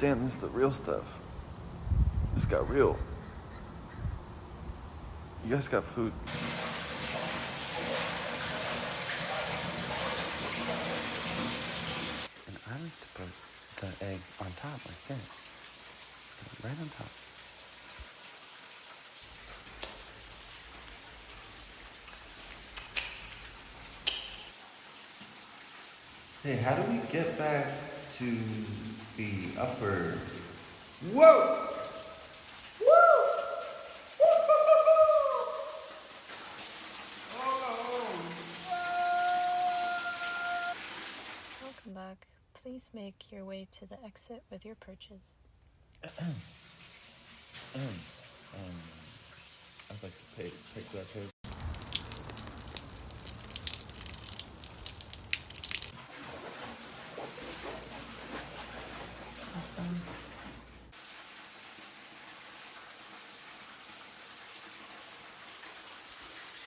Damn, this is the real stuff. This got real. You guys got food. And I like to put the egg on top like this. Right on top. Hey, how do we get back to the upper? Whoa! Welcome back. Please make your way to the exit with your purchase. I'd like to take that page.